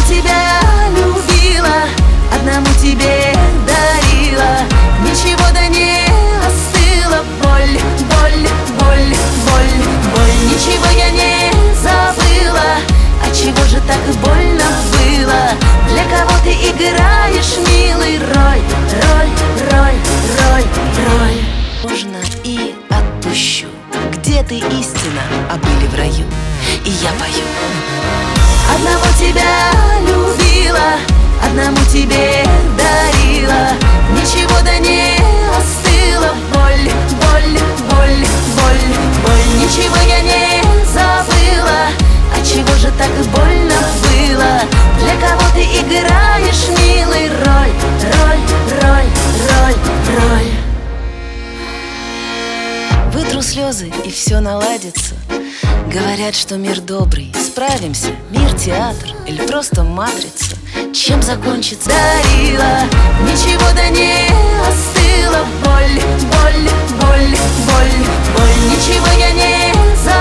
тебя любила, одному тебе дарила. Ничего да не остыла боль, боль, боль, боль, боль. Ничего я не забыла, отчего же так больно было? Для кого ты играешь, милый Рой, Рой, Рой, Рой, Рой? Можно и отпущу. Где ты, истина, а были в раю? И я пою. Одного тебя любила, одному тебе дарила. Ничего да не остыла боль, боль, боль, боль, боль. Ничего я не забыла, отчего же так больно было? Для кого ты играешь, милый Рой, Рой, Рой, Рой, Рой? Вытру слезы, и все наладится. Говорят, что мир добрый, справимся. Мир театр или просто матрица? Чем закончится? Дарила, ничего да не остыла боль, боль, боль, боль, боль. Ничего я не забыла,